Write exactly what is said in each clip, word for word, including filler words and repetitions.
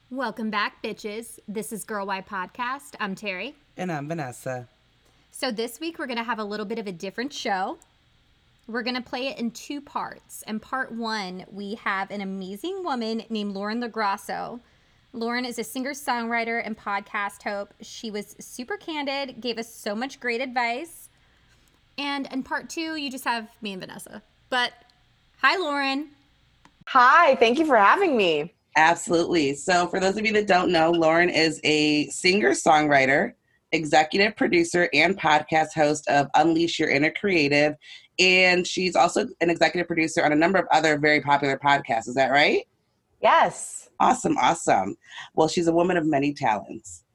Welcome back, bitches. This is Girl Why Podcast. I'm Terry. And I'm Vanessa. So this week we're going to have a little bit of a different show. We're going to play it in two parts. In part one, we have an amazing woman named Lauren LaGrasso. Lauren is a singer-songwriter and podcast host. She was super candid, gave us so much great advice. And in part two, you just have me and Vanessa. But hi, Lauren. Hi, thank you for having me. Absolutely. So for those of you that don't know, Lauren is a singer-songwriter, executive producer, and podcast host of Unleash Your Inner Creative. And she's also an executive producer on a number of other very popular podcasts. Is that right? Yes. Awesome, awesome. Well, she's a woman of many talents.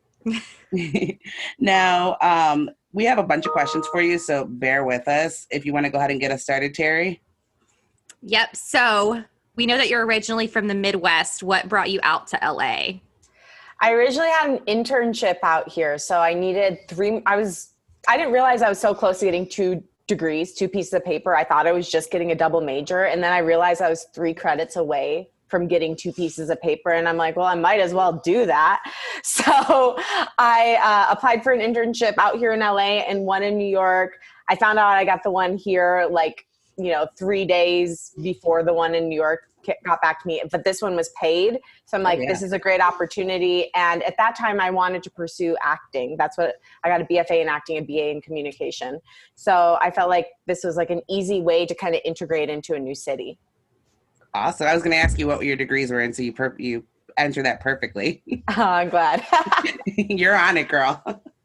Now, um, we have a bunch of questions for you, so bear with us. If you want to go ahead and get us started, Terry. Yep. So we know that you're originally from the Midwest. What brought you out to L A? I originally had an internship out here, so I needed three. I was, I didn't realize I was so close to getting two degrees, two pieces of paper. I thought I was just getting a double major. And then I realized I was three credits away from getting two pieces of paper. And I'm like, well, I might as well do that. So I uh, applied for an internship out here in L A and one in New York. I found out I got the one here, like, you know, three days before the one in New York got back to me, but this one was paid. So I'm like, oh, yeah. This is a great opportunity. And at that time I wanted to pursue acting. That's what I got, a B F A in acting, a B A in communication. So I felt like this was like an easy way to kind of integrate into a new city. Awesome. I was going to ask you what your degrees were, and so you per- you answered that perfectly. Oh, I'm glad. You're on it, girl.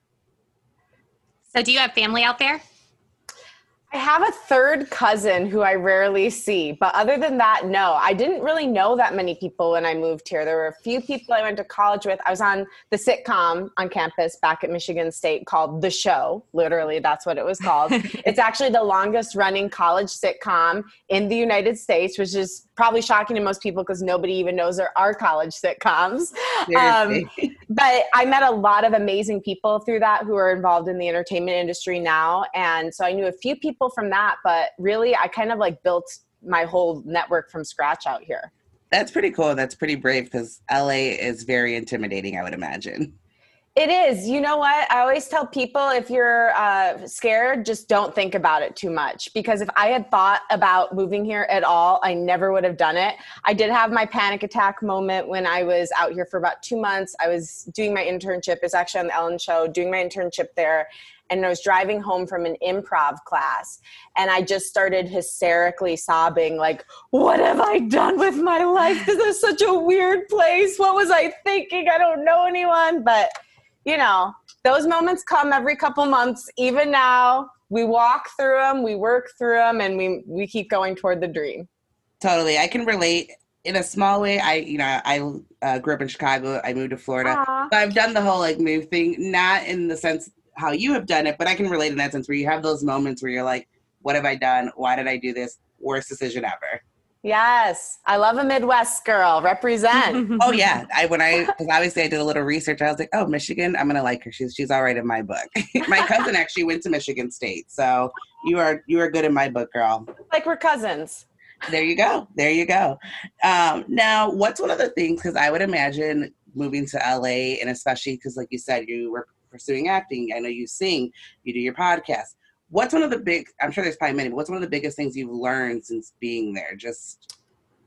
So do you have family out there? I have a third cousin who I rarely see, but other than that, no. I didn't really know that many people when I moved here. There were a few people I went to college with. I was on the sitcom on campus back at Michigan State called The Show. Literally, that's what it was called. It's actually the longest running college sitcom in the United States, which is probably shocking to most people because nobody even knows there are college sitcoms. Um, but I met a lot of amazing people through that who are involved in the entertainment industry now. And so I knew a few people from that, but really I kind of like built my whole network from scratch out here. That's pretty cool. That's pretty brave because L A is very intimidating, I would imagine. It is. You know what? I always tell people if you're uh, scared, just don't think about it too much. Because if I had thought about moving here at all, I never would have done it. I did have my panic attack moment when I was out here for about two months. I was doing my internship. It's actually on the Ellen Show, doing my internship there. And I was driving home from an improv class. And I just started hysterically sobbing, like, what have I done with my life? This is such a weird place. What was I thinking? I don't know anyone. But you know, those moments come every couple months. Even now, we walk through them, we work through them, and we we keep going toward the dream. Totally. I can relate in a small way. I, you know, I uh, grew up in Chicago. I moved to Florida. Aww. So I've done the whole like move thing, not in the sense how you have done it, but I can relate in that sense where you have those moments where you're like, what have I done? Why did I do this? Worst decision ever. Yes. I love a Midwest girl. Represent. Oh yeah. I, when I, because obviously I did a little research. I was like, oh, Michigan, I'm going to like her. She's, she's all right in my book. My cousin actually went to Michigan State. So you are, you are good in my book, girl. Like we're cousins. There you go. There you go. Um, now, what's one of the things, because I would imagine moving to L A, and especially because like you said, you were pursuing acting. I know you sing, you do your podcast. What's one of the big, I'm sure there's probably many, but what's one of the biggest things you've learned since being there? Just.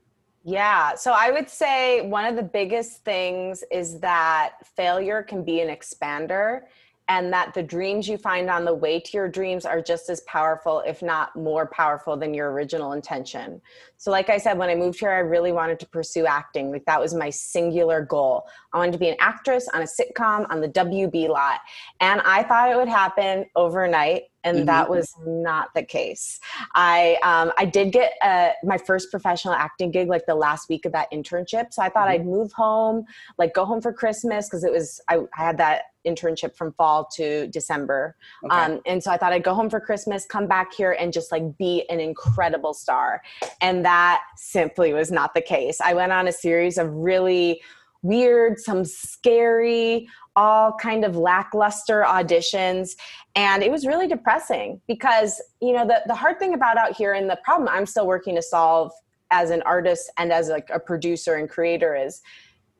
Yeah. So I would say one of the biggest things is that failure can be an expander, and that the dreams you find on the way to your dreams are just as powerful, if not more powerful than your original intention. So like I said, when I moved here, I really wanted to pursue acting. Like that was my singular goal. I wanted to be an actress on a sitcom on the W B lot. And I thought it would happen overnight. And mm-hmm. that was not the case. I um, I did get uh, my first professional acting gig like the last week of that internship. So I thought mm-hmm. I'd move home, like go home for Christmas because it was I, I had that internship from fall to December. Okay. Um, and so I thought I'd go home for Christmas, come back here and just like be an incredible star. And that simply was not the case. I went on a series of really weird, some scary, all kind of lackluster auditions. And it was really depressing because, you know, the, the hard thing about out here and the problem I'm still working to solve as an artist and as like a producer and creator is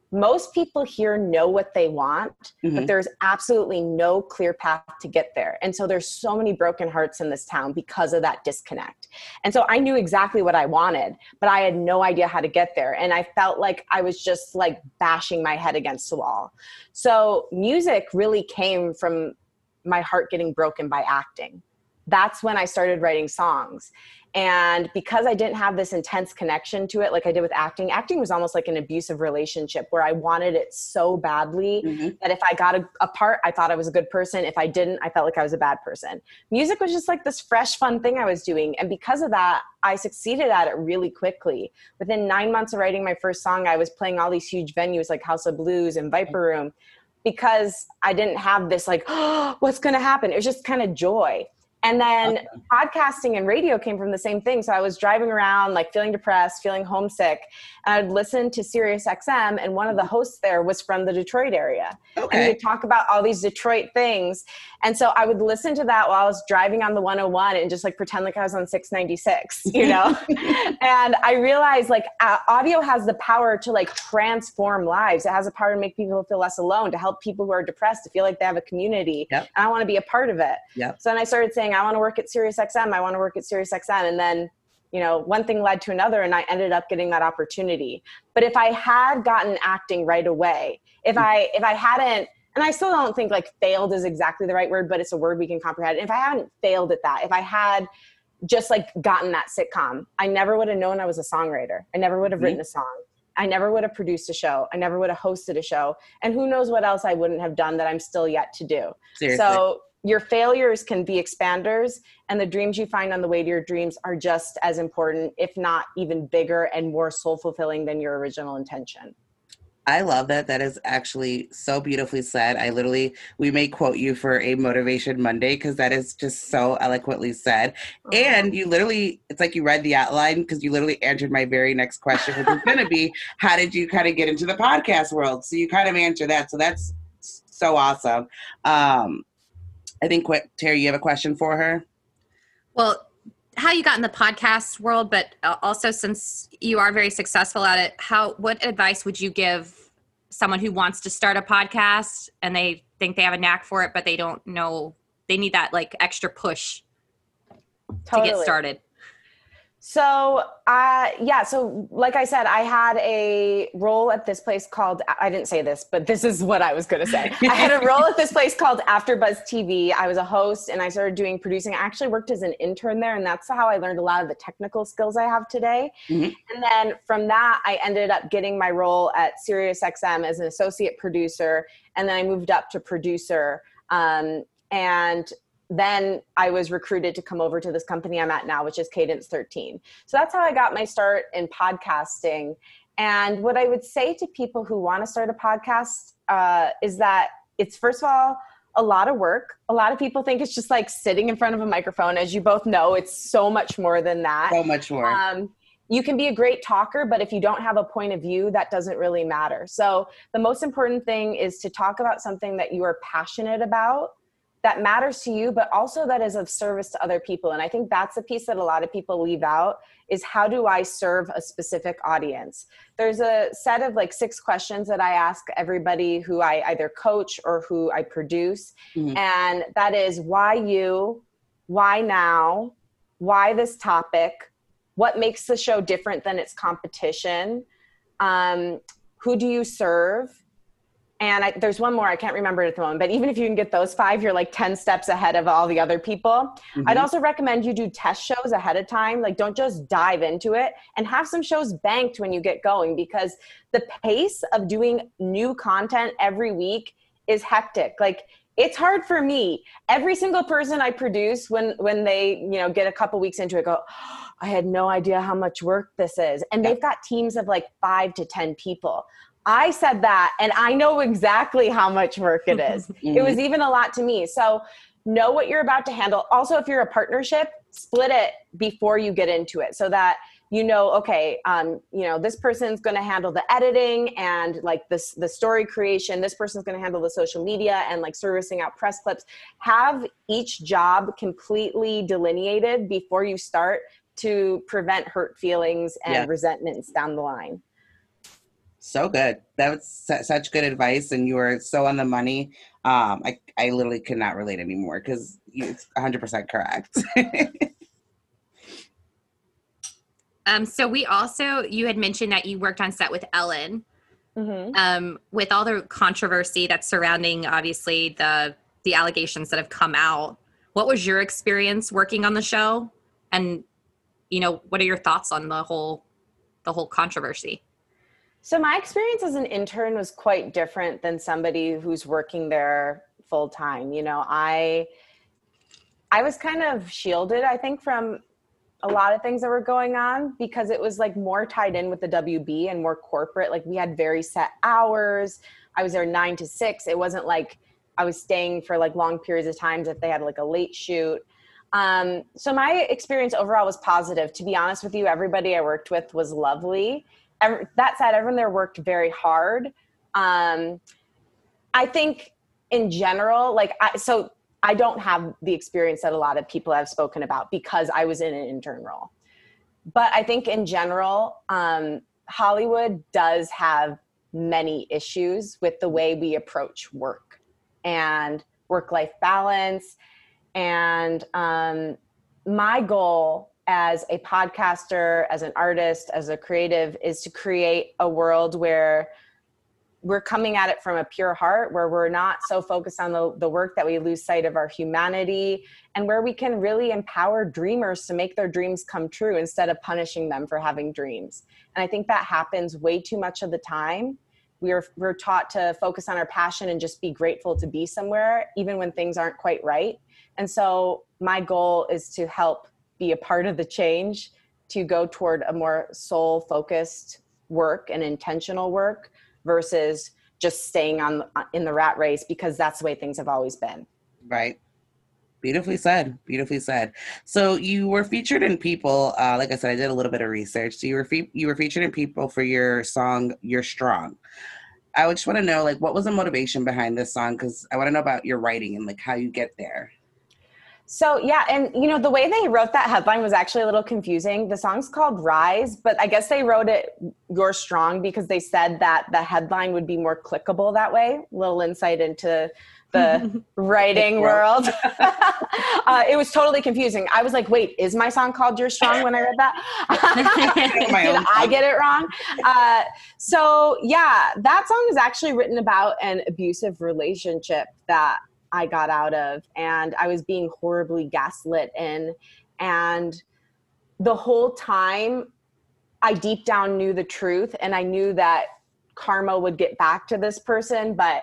most people here know what they want, Mm-hmm. but there's absolutely no clear path to get there. And so there's so many broken hearts in this town because of that disconnect. And so I knew exactly what I wanted, but I had no idea how to get there. And I felt like I was just like bashing my head against the wall. So music really came from my heart getting broken by acting. That's when I started writing songs. And because I didn't have this intense connection to it, like I did with acting, acting was almost like an abusive relationship where I wanted it so badly Mm-hmm. that if I got a, a part, I thought I was a good person. If I didn't, I felt like I was a bad person. Music was just like this fresh, fun thing I was doing. And because of that, I succeeded at it really quickly. Within nine months of writing my first song, I was playing all these huge venues like House of Blues and Viper Room because I didn't have this like, oh, what's going to happen? It was just kind of joy. And then Okay. podcasting and radio came from the same thing. So I was driving around, like feeling depressed, feeling homesick. And I'd listen to Sirius X M, and one of the hosts there was from the Detroit area. And Okay. he would talk about all these Detroit things. And so I would listen to that while I was driving on the one oh one and just like pretend like I was on six ninety-six, you know? And I realized like uh, audio has the power to like transform lives. It has the power to make people feel less alone, to help people who are depressed, to feel like they have a community. Yep. And I want to be a part of it. Yep. So then I started saying, I want to work at Sirius X M. I want to work at Sirius X M. And then, you know, one thing led to another, and I ended up getting that opportunity. But if I had gotten acting right away, if I, if I hadn't, and I still don't think like failed is exactly the right word, but it's a word we can comprehend. If I hadn't failed at that, if I had just like gotten that sitcom, I never would have known I was a songwriter. I never would have written a song. I never would have produced a show. I never would have hosted a show. And who knows what else I wouldn't have done that I'm still yet to do. Seriously. So your failures can be expanders, and the dreams you find on the way to your dreams are just as important, if not even bigger and more soul fulfilling than your original intention. I love that. That is actually so beautifully said. I literally, we may quote you for a Motivation Monday because that is just so eloquently said. Uh-huh. And you literally, it's like you read the outline because you literally answered my very next question, which is going to be, how did you kind of get into the podcast world? So you kind of answer that. So that's so awesome. Um, I think, what, Terry, you have a question for her? Well, how you got in the podcast world, but also since you are very successful at it, how, what advice would you give someone who wants to start a podcast and they think they have a knack for it, but they don't know, they need that like extra push Totally. to get started? So, uh, yeah, so like I said, I had a role at this place called, I didn't say this, but this is what I was going to say. I had a role at this place called AfterBuzz T V. I was a host and I started doing producing. I actually worked as an intern there, and that's how I learned a lot of the technical skills I have today. Mm-hmm. And then from that, I ended up getting my role at Sirius X M as an associate producer. And then I moved up to producer. Um, and then I was recruited to come over to this company I'm at now, which is Cadence thirteen. So that's how I got my start in podcasting. And what I would say to people who want to start a podcast uh, is that it's, first of all, a lot of work. A lot of people think it's just like sitting in front of a microphone. As you both know, it's so much more than that. So much more. Um, you can be a great talker, but if you don't have a point of view, that doesn't really matter. So the most important thing is to talk about something that you are passionate about, that matters to you, but also that is of service to other people. And I think that's a piece that a lot of people leave out, is how do I serve a specific audience? There's a set of like six questions that I ask everybody who I either coach or who I produce. Mm-hmm. And that is, why you? Why now? Why this topic? What makes the show different than its competition? Um, who do you serve? And I, there's one more, I can't remember it at the moment, but even if you can get those five, you're like ten steps ahead of all the other people. Mm-hmm. I'd also recommend you do test shows ahead of time. Like, don't just dive into it, and have some shows banked when you get going, because the pace of doing new content every week is hectic. Like, it's hard for me. Every single person I produce, when, when they, you know, get a couple weeks into it, go, oh, I had no idea how much work this is. And they've got teams of like five to ten people. I said that, and I know exactly how much work it is. Mm-hmm. It was even a lot to me. So know what you're about to handle. Also, if you're a partnership, split it before you get into it, so that you know, okay, um, you know, this person's going to handle the editing and like this, the story creation. This person's going to handle the social media and like servicing out press clips. Have each job completely delineated before you start, to prevent hurt feelings and yeah. resentments down the line. So good. That was su- such good advice, and you were so on the money. Um, I, I literally could not relate anymore because it's one hundred percent correct. um, so we also, you had mentioned that you worked on set with Ellen. Mm-hmm. Um, with all the controversy that's surrounding, obviously, the the allegations that have come out. What was your experience working on the show? And, you know, what are your thoughts on the whole the whole controversy? So my experience as an intern was quite different than somebody who's working there full time. You know, I I was kind of shielded, I think, from a lot of things that were going on because it was like more tied in with the W B and more corporate. Like we had very set hours. I was there nine to six. It wasn't like I was staying for like long periods of times if they had like a late shoot. Um, so my experience overall was positive. To be honest with you, everybody I worked with was lovely. Every, that said, everyone there worked very hard. Um, I think in general, like, I, so I don't have the experience that a lot of people have spoken about because I was in an intern role. But I think in general, um, Hollywood does have many issues with the way we approach work and work-life balance. And um, my goal as a podcaster, as an artist, as a creative is to create a world where we're coming at it from a pure heart, where we're not so focused on the, the work that we lose sight of our humanity, and where we can really empower dreamers to make their dreams come true instead of punishing them for having dreams. And I think that happens way too much of the time. We're, we're taught to focus on our passion and just be grateful to be somewhere, even when things aren't quite right. And so my goal is to help be a part of the change, to go toward a more soul-focused work and intentional work, versus just staying on in the rat race because that's the way things have always been. Right. Beautifully said. Beautifully said. So you were featured in People. Uh, like I said, I did a little bit of research. So you were fe- you were featured in People for your song "You're Strong." I would just want to know, like, what was the motivation behind this song? Because I want to know about your writing and like how you get there. So yeah, and you know, the way they wrote that headline was actually a little confusing. The song's called Rise, but I guess they wrote it You're Strong because they said that the headline would be more clickable that way. Little insight into the writing world. uh, it was totally confusing. I was like, wait, is my song called You're Strong when I read that? Did I get it wrong? Uh, so yeah, that song is actually written about an abusive relationship that I got out of, and I was being horribly gaslit in. And the whole time I deep down knew the truth, and I knew that karma would get back to this person, but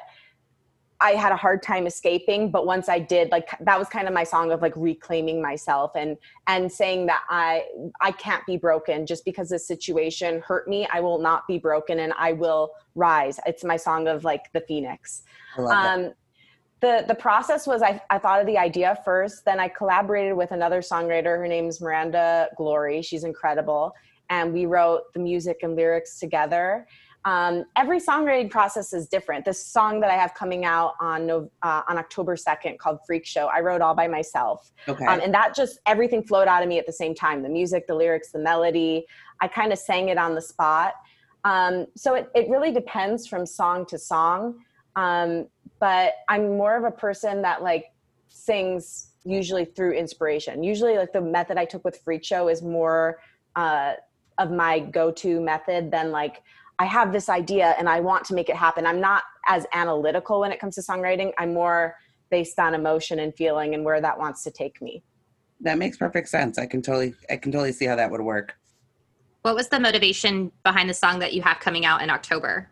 I had a hard time escaping. But once I did, like, that was kind of my song of like reclaiming myself and, and saying that I, I can't be broken just because this situation hurt me. I will not be broken and I will rise. It's my song of like the Phoenix. I love Um, that. The the process was I, I thought of the idea first, then I collaborated with another songwriter. Her name's Miranda Glory. She's incredible. And we wrote the music and lyrics together. Um, every songwriting process is different. This song that I have coming out on uh, on October second called Freak Show, I wrote all by myself. Okay. Um, and that just, everything flowed out of me at the same time. The music, the lyrics, the melody. I kind of sang it on the spot. Um, so it, it really depends from song to song. Um, but I'm more of a person that like sings usually through inspiration. Usually like the method I took with Freak Show is more uh, of my go-to method than like, I have this idea and I want to make it happen. I'm not as analytical when it comes to songwriting. I'm more based on emotion and feeling and where that wants to take me. That makes perfect sense. I can totally, I can totally see how that would work. What was the motivation behind the song that you have coming out in October?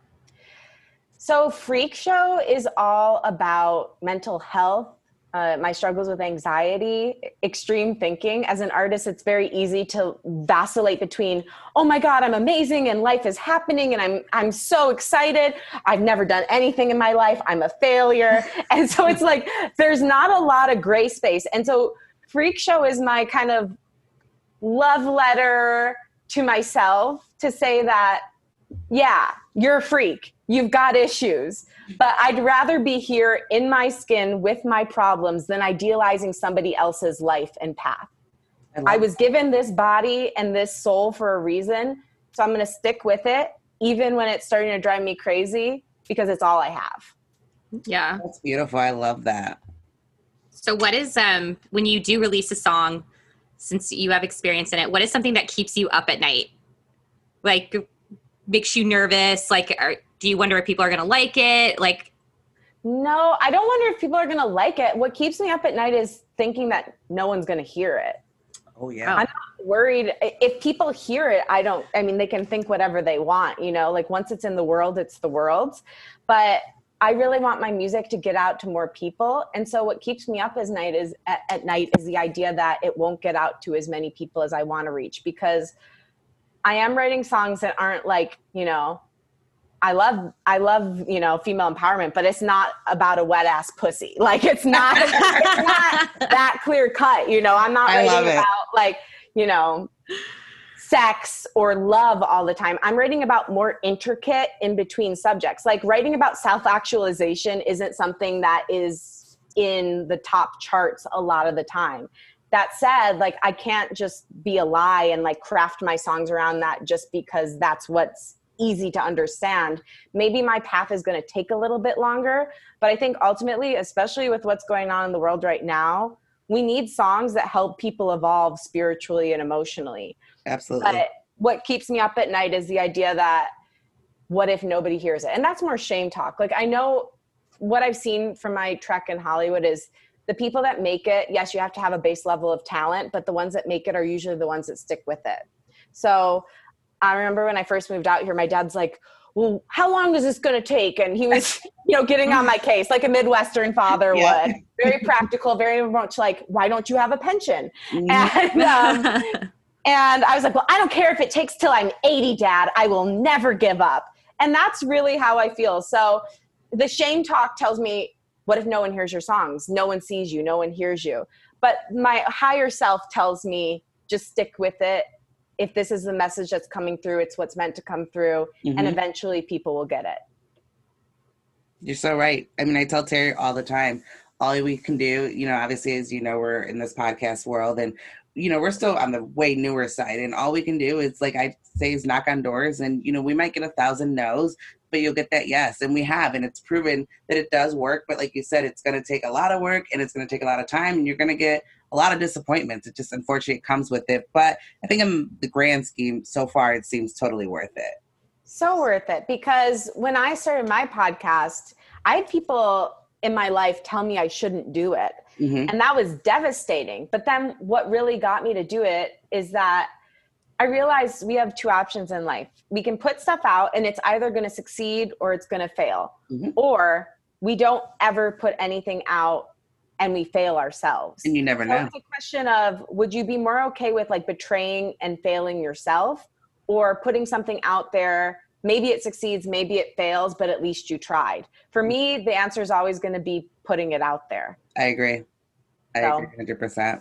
So Freak Show is all about mental health, uh, my struggles with anxiety, extreme thinking. As an artist, it's very easy to vacillate between, oh my God, I'm amazing and life is happening and I'm I'm so excited. I've never done anything in my life. I'm a failure. And so it's like, there's not a lot of gray space. And so Freak Show is my kind of love letter to myself to say that, yeah, you're a freak. You've got issues, but I'd rather be here in my skin with my problems than idealizing somebody else's life and path. I, I was given this body and this soul for a reason, so I'm going to stick with it. even when it's starting to drive me crazy, because it's all I have. Yeah. That's beautiful. I love that. So what is, um, when you do release a song, since you have experience in it, what is something that keeps you up at night? Like, makes you nervous? Like, are, do you wonder if people are going to like it? Like, no, I don't wonder if people are going to like it. What keeps me up at night is thinking that no one's going to hear it. Oh, yeah. I'm not worried. If people hear it, I don't, I mean, they can think whatever they want, you know, like once it's in the world, it's the world. But I really want my music to get out to more people. And so what keeps me up as night is at, at night is the idea that it won't get out to as many people as I want to reach, because I am writing songs that aren't like, you know, I love, I love, you know, female empowerment, but it's not about a wet ass pussy. Like it's not, it's not that clear cut, you know, I'm not I writing love it. about like, you know, sex or love all the time. I'm writing about more intricate in between subjects. Like writing about self-actualization isn't something that is in the top charts a lot of the time. That said, like I can't just be a lie and like craft my songs around that just because that's what's easy to understand. Maybe my path is going to take a little bit longer, but I think ultimately, especially with what's going on in the world right now, we need songs that help people evolve spiritually and emotionally. Absolutely. But what keeps me up at night is the idea that what if nobody hears it? And that's more shame talk. Like I know what I've seen from my trek in Hollywood is the people that make it, yes, you have to have a base level of talent, but the ones that make it are usually the ones that stick with it. So I remember when I first moved out here, my dad's like, well, how long is this going to take? And he was, you know, getting on my case like a Midwestern father Yeah. would. Very practical, very much like, why don't you have a pension? Mhm. And, um, and I was like, well, I don't care if it takes till I'm eighty, Dad. I will never give up. And that's really how I feel. So the shame talk tells me, what if no one hears your songs? No one sees you. No one hears you. But my higher self tells me, just stick with it. If this is the message that's coming through, it's what's meant to come through. Mhm. And eventually people will get it. You're so right. I mean, I tell Terry all the time, all we can do, you know, obviously, as you know, we're in this podcast world and, you know, we're still on the way newer side. And all we can do is, like I say, is knock on doors. And, you know, we might get a thousand no's, but you'll get that yes. And we have, and it's proven that it does work. But like you said, it's going to take a lot of work and it's going to take a lot of time and you're going to get a lot of disappointments. It just unfortunately comes with it. But I think in the grand scheme, so far, it seems totally worth it. So worth it, because when I started my podcast, I had people in my life tell me I shouldn't do it. Mm-hmm. And that was devastating. But then what really got me to do it is that I realized we have two options in life. We can put stuff out and it's either going to succeed or it's going to fail. Mm-hmm. Or we don't ever put anything out and we fail ourselves. And you never So know. it's a question of, would you be more okay with like betraying and failing yourself, or putting something out there? Maybe it succeeds, maybe it fails, but at least you tried. For me, the answer is always going to be putting it out there. I agree. I So. agree one hundred percent.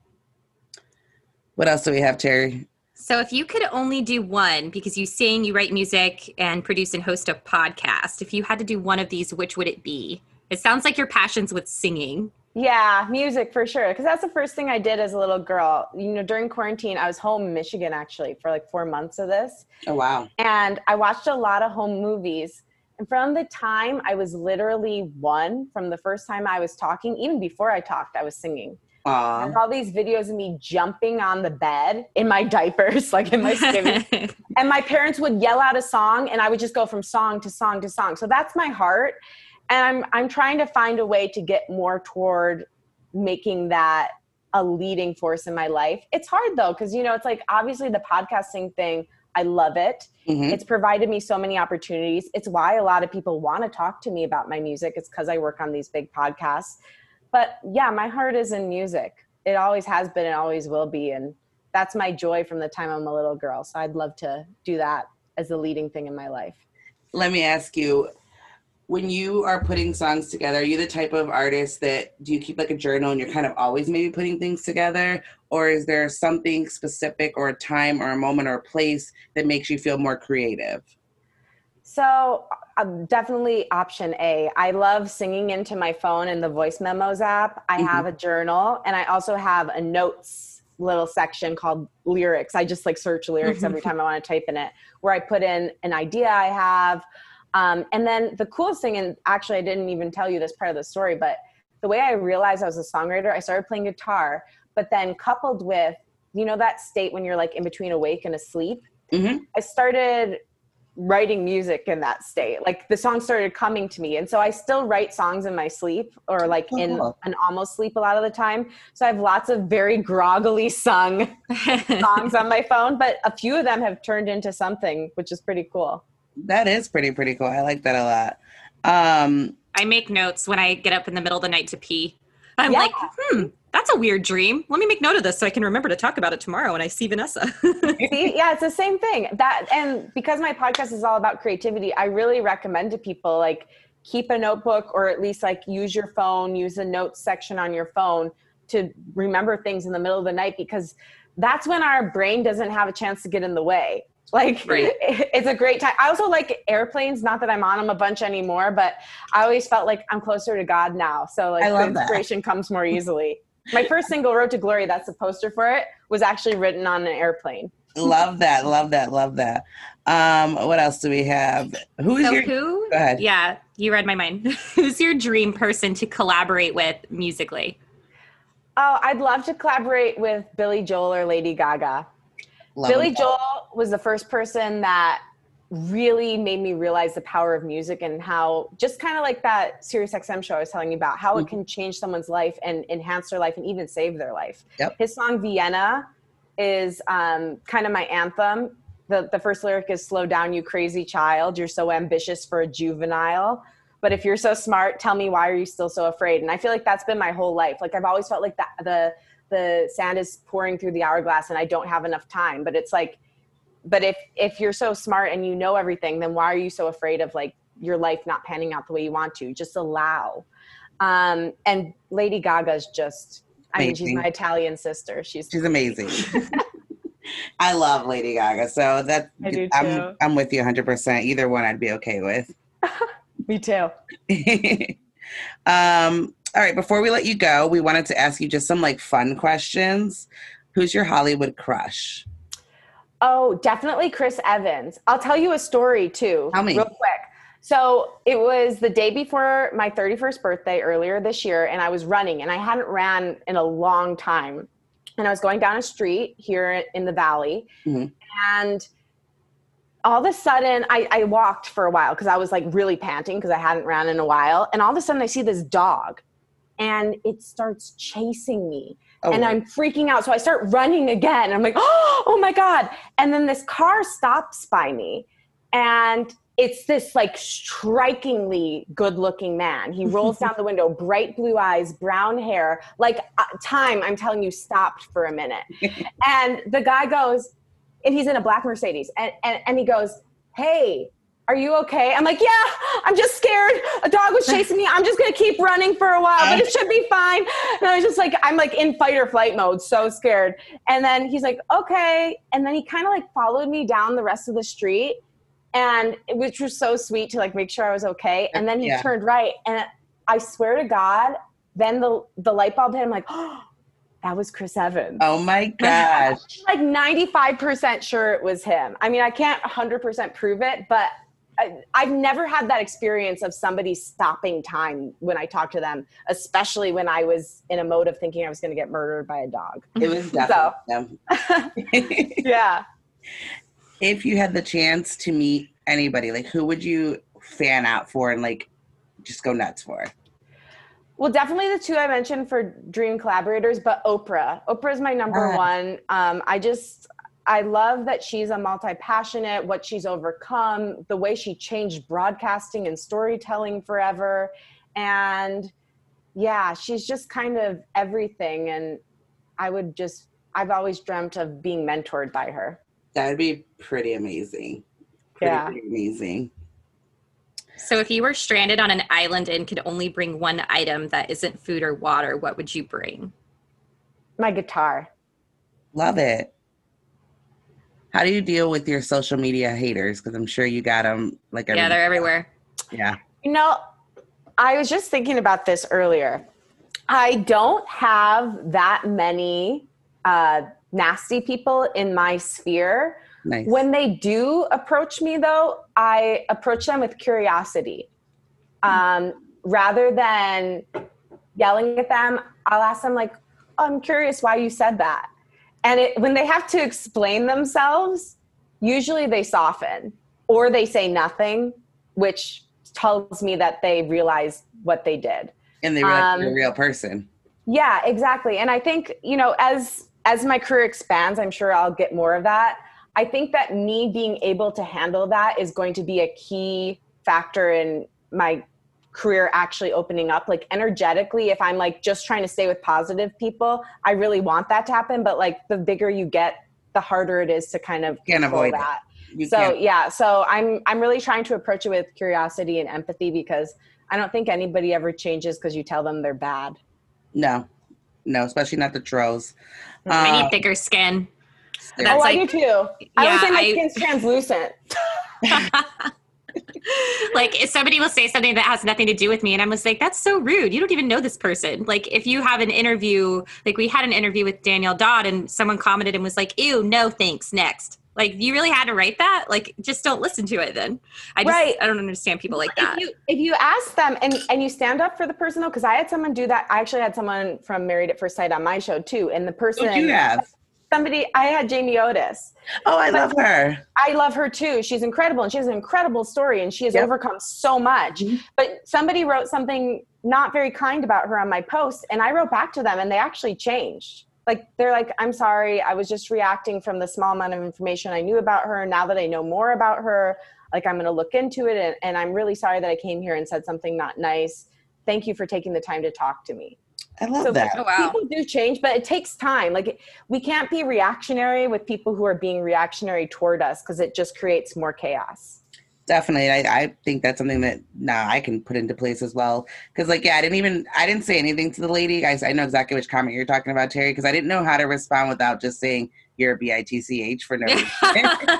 What else do we have, Terry? so if you could only do one, because you sing, you write music, and produce and host a podcast, if you had to do one of these, which would it be? It sounds like your passion's with singing. Yeah, music for sure. Because that's the first thing I did as a little girl. You know, during quarantine, I was home in Michigan actually for like four months of this. Oh, wow. And I watched a lot of home movies. And from the time I was literally one, from the first time I was talking, even before I talked, I was singing. I Aw. have all these videos of me jumping on the bed in my diapers, like in my skivvies. And my parents would yell out a song and I would just go from song to song to song. So that's my heart. And I'm I'm trying to find a way to get more toward making that a leading force in my life. It's hard though, because, you know, it's like obviously the podcasting thing, I love it. Mhm. It's provided me so many opportunities. It's why a lot of people want to talk to me about my music. It's because I work on these big podcasts. But yeah, my heart is in music. It always has been and always will be. And that's my joy from the time I'm a little girl. So I'd love to do that as the leading thing in my life. Let me ask you, when you are putting songs together, are you the type of artist that, do you keep like a journal and you're kind of always maybe putting things together? Or is there something specific or a time or a moment or a place that makes you feel more creative? So um, definitely option A. I love singing into my phone in the voice memos app. I Mhm. have a journal and I also have a notes little section called lyrics. I just like search lyrics every time I want to type in it, where I put in an idea I have. Um, and then the coolest thing, and actually I didn't even tell you this part of the story, but the way I realized I was a songwriter, I started playing guitar, but then coupled with, you know, that state when you're like in between awake and asleep, Mm-hmm. I started writing music in that state. Like the song started coming to me. And so I still write songs in my sleep or like Oh, in cool. an almost sleep a lot of the time. So I have lots of very groggily sung songs on my phone, but a few of them have turned into something, which is pretty cool. That is pretty, pretty cool. I like that a lot. Um, I make notes when I get up in the middle of the night to pee. I'm Yeah. like, hmm, that's a weird dream. Let me make note of this so I can remember to talk about it tomorrow when I see Vanessa. See, yeah, it's the same thing. That, and because my podcast is all about creativity, I really recommend to people like keep a notebook, or at least like use your phone, use the notes section on your phone to remember things in the middle of the night, because that's when our brain doesn't have a chance to get in the way. Like Right. it's a great time. I also like airplanes, not that I'm on them a bunch anymore, but I always felt like I'm closer to God now. So like I the love that. inspiration comes more easily. My first single, Road to Glory, that's the poster for it, was actually written on an airplane. love that. Love that. Love that. Um, what else do we have? Who is So your, who? Go ahead. Yeah, you read my mind. Who's your dream person to collaborate with musically? Oh, I'd love to collaborate with Billy Joel or Lady Gaga. Love Billy them. Joel was the first person that really made me realize the power of music, and how, just kind of like that Sirius X M show I was telling you about, how it can change someone's life and enhance their life and even save their life. Yep. His song Vienna is um, kind of my anthem. The, the first lyric is, slow down, you crazy child. You're so ambitious for a juvenile. But if you're so smart, tell me, why are you still so afraid? And I feel like that's been my whole life. Like I've always felt like that the the sand is pouring through the hourglass and I don't have enough time. But it's like, but if if you're so smart and you know everything, then why are you so afraid of like your life not panning out the way you want to? Just allow. Um, and Lady Gaga's just, I mean, she's Amazing. my Italian sister. She's She's amazing. I love Lady Gaga. So that I do I'm too. I'm with you one hundred percent. Either one I'd be okay with. Me too. um, all right, before we let you go, we wanted to ask you just some like fun questions. Who's your Hollywood crush? Oh, definitely Chris Evans. I'll tell you a story too, Tell me. real quick. So it was the day before my thirty-first birthday earlier this year, and I was running, and I hadn't ran in a long time. And I was going down a street here in the valley, Mhm. and all of a sudden, I, I walked for a while because I was like really panting because I hadn't ran in a while. And all of a sudden, I see this dog, and it starts chasing me. Oh, And I'm freaking out. So I start running again. I'm like, oh, oh my God. And then this car stops by me. And it's this like strikingly good looking man. He rolls down the window, bright blue eyes, brown hair, like uh, time, I'm telling you, stopped for a minute. And the guy goes, and he's in a black Mercedes. And, and, and he goes, hey, are you okay? I'm like, yeah, I'm just scared. A dog was chasing me. I'm just going to keep running for a while, but it should be fine. And I was just like, I'm like in fight or flight mode, so scared. And then he's like, okay. And then he kind of like followed me down the rest of the street, and which was so sweet to like make sure I was okay. And then he Yeah. turned right. And I swear to God, then the, the light bulb hit. I'm like, oh, that was Chris Evans. Oh my gosh. Like ninety-five percent sure it was him. I mean, I can't one hundred percent prove it, but I, I've never had that experience of somebody stopping time when I talk to them, especially when I was in a mode of thinking I was going to get murdered by a dog. It was definitely them. Yeah. If you had the chance to meet anybody, like who would you fan out for and like just go nuts for? Well, definitely the two I mentioned for dream collaborators, but Oprah. Oprah is my number Ah. one. Um, I just, I love that she's a multi-passionate, what she's overcome, the way she changed broadcasting and storytelling forever. And yeah, she's just kind of everything. And I would just, I've always dreamt of being mentored by her. That would be pretty amazing. Pretty, Yeah. pretty amazing. So if you were stranded on an island and could only bring one item that isn't food or water, what would you bring? My guitar. Love it. How do you deal with your social media haters? Because I'm sure you got them like every Yeah, they're everywhere. Yeah. You know, I was just thinking about this earlier. I don't have that many uh, nasty people in my sphere. Nice. When they do approach me, though, I approach them with curiosity. Um, rather than yelling at them, I'll ask them, like, oh, I'm curious why you said that. And it, when they have to explain themselves, usually they soften or they say nothing, which tells me that they realized what they did. And they realize Um, you're a real person. Yeah, exactly. And I think, you know, as as my career expands, I'm sure I'll get more of that. I think that me being able to handle that is going to be a key factor in my career actually opening up. Like energetically, if I'm like just trying to stay with positive people, I really want that to happen. But like the bigger you get, the harder it is to kind of Can't control avoid it. that. You So can't. yeah, so I'm I'm really trying to approach it with curiosity and empathy, because I don't think anybody ever changes because you tell them they're bad. No, no, especially not the trolls. I Um, need thicker skin. Oh, That's I like- do too. I Yeah, would say my I- skin's translucent. Like if somebody will say something that has nothing to do with me and I'm just like, that's so rude. You don't even know this person. Like if you have an interview, like we had an interview with Danielle Dodd and someone commented and was like, ew, no thanks, next. Like you really had to write that? Like just don't listen to it then. I just, Right. I don't understand people like that. If you if you ask them and, and you stand up for the person though, because I had someone do that. I actually had someone from Married at First Sight on my show too. And the person who do you have? somebody I had Jamie Otis. Oh, I love her. I love her too. She's incredible and she has an incredible story and she has Yep. overcome so much. Mhm. But somebody wrote something not very kind about her on my post and I wrote back to them and they actually changed. Like they're like, I'm sorry, I was just reacting from the small amount of information I knew about her. Now that I know more about her, like I'm going to look into it and, and I'm really sorry that I came here and said something not nice. Thank you for taking the time to talk to me. I love So that. Oh, wow. people do change, but it takes time. Like we can't be reactionary with people who are being reactionary toward us because it just creates more chaos. Definitely. I, I think that's something that now I can put into place as well. Because, like, yeah, I didn't even, I didn't say anything to the lady. I, I know exactly which comment you're talking about, Terry, because I didn't know how to respond without just saying, you're a B I T C H for no reason. So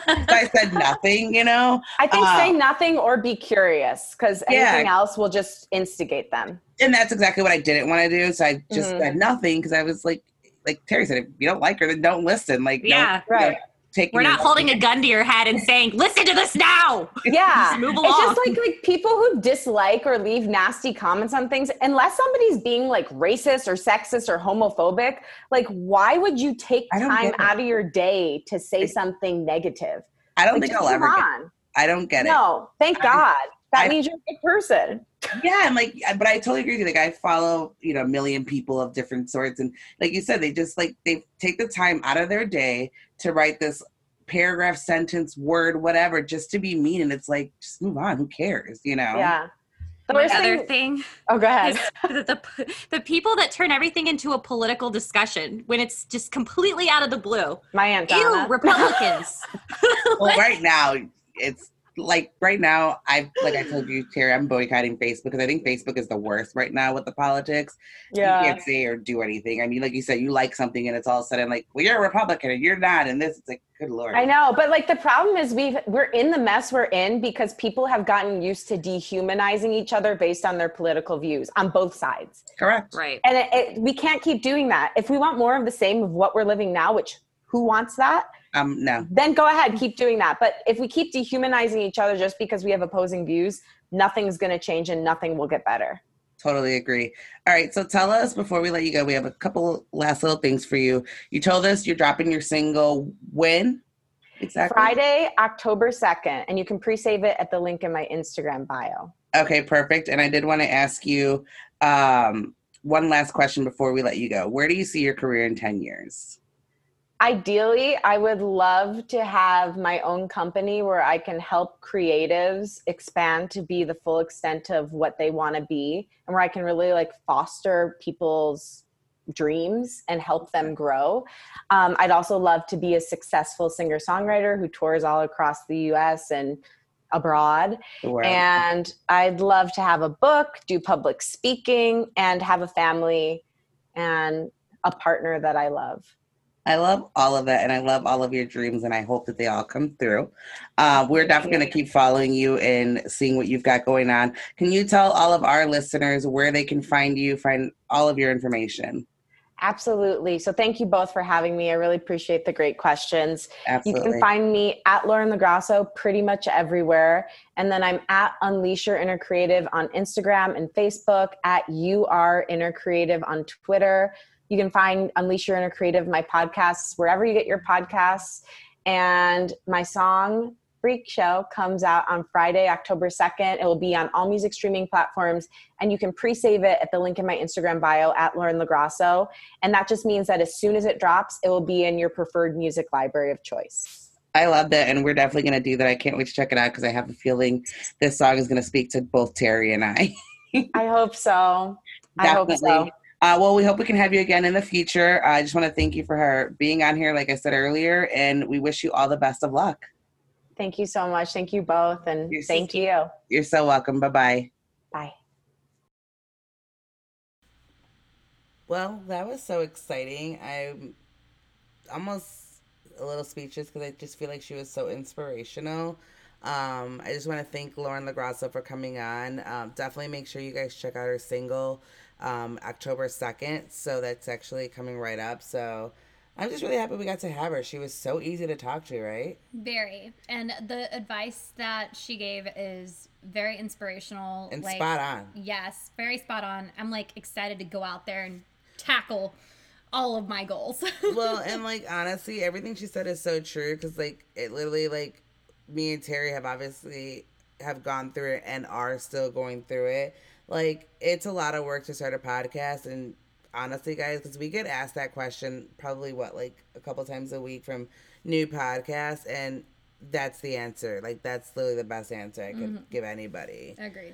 I said nothing, you know? I think Uh, say nothing or be curious because Yeah. anything else will just instigate them. And that's exactly what I didn't want to do. So I just Mhm. said nothing because I was like, like Terry said, if you don't like her, then don't listen. Like, Yeah. don't, you know, Right. take We're not holding a gun to your head and saying, listen to this now. Yeah. Just move It's along. just like like people who dislike or leave nasty comments on things, unless somebody's being like racist or sexist or homophobic, like why would you take I don't time get it. out of your day to say Like, something negative? I don't Like, think just I'll ever move get it. on. I don't get it. No, thank I- God. That I- means you're a good person. Yeah, and like, but I totally agree with you. Like, I follow, you know, a million people of different sorts, and like you said, they just like they take the time out of their day to write this paragraph, sentence, word, whatever, just to be mean, and it's like, just move on. Who cares, you know? Yeah. The The worst other thing, thing oh, go ahead. is the, the, the people that turn everything into a political discussion when it's just completely out of the blue. My Aunt Ew, Donna. Republicans. Well, right now, it's like right now, I like I told you, Terry, I'm boycotting Facebook because I think Facebook is the worst right now with the politics. You Yeah. can't say or do anything. I mean, like you said, you like something, and it's all of a sudden like, well, you're a Republican and you're not, and this. It's like, good Lord. I know, but like the problem is we've we're in the mess we're in because people have gotten used to dehumanizing each other based on their political views on both sides. Correct. Right. And it, it, we can't keep doing that. If we want more of the same of what we're living now, which who wants that? Um, no. Then go ahead, keep doing that. But if we keep dehumanizing each other just because we have opposing views, nothing's going to change and nothing will get better. Totally agree. All right, so tell us before we let you go, we have a couple last little things for you. You told us you're dropping your single when? Exactly. Friday, October second, and you can pre-save it at the link in my Instagram bio. Okay, perfect. And I did want to ask you um, one last question before we let you go. Where do you see your career in ten years? Ideally, I would love to have my own company where I can help creatives expand to be the full extent of what they want to be, and where I can really like foster people's dreams and help them grow. Um, I'd also love to be a successful singer-songwriter who tours all across the U S and abroad. The world. And I'd love to have a book, do public speaking, and have a family and a partner that I love. I love all of that, and I love all of your dreams, and I hope that they all come through. Uh, we're definitely going to keep following you and seeing what you've got going on. Can you tell all of our listeners where they can find you, find all of your information? Absolutely. So thank you both for having me. I really appreciate the great questions. Absolutely. You can find me at Lauren LaGrasso pretty much everywhere. And then I'm at Unleash Your Inner Creative on Instagram and Facebook, at You Are Inner Creative on Twitter. You can find Unleash Your Inner Creative, my podcasts, wherever you get your podcasts. And my song, Freak Show, comes out on Friday, October second. It will be on all music streaming platforms, and you can pre-save it at the link in my Instagram bio at Lauren LaGrasso. And that just means that as soon as it drops, it will be in your preferred music library of choice. I love that, and we're definitely going to do that. I can't wait to check it out because I have a feeling this song is going to speak to both Terry and I. I hope so. Definitely. I hope so. Uh, well, we hope we can have you again in the future. I just want to thank you for her being on here, like I said earlier, and we wish you all the best of luck. Thank you so much. Thank you both. And You're thank so, you. You're so welcome. Bye-bye. Bye. Well, that was so exciting. I'm almost a little speechless because I just feel like she was so inspirational. Um, I just want to thank Lauren LaGrasso for coming on. Um, definitely make sure you guys check out her single, um, October second. So that's actually coming right up. So I'm just really happy we got to have her. She was so easy to talk to, right? Very. And the advice that she gave is very inspirational. And like, spot on. Yes, very spot on. I'm like excited to go out there and tackle all of my goals. Well, and like honestly, everything she said is so true because like it literally like me and Terry have obviously have gone through it and are still going through it. Like it's a lot of work to start a podcast, and honestly, guys, because we get asked that question probably what like a couple times a week from new podcasts, and that's the answer. Like that's literally the best answer I could mm-hmm. give anybody. Agreed.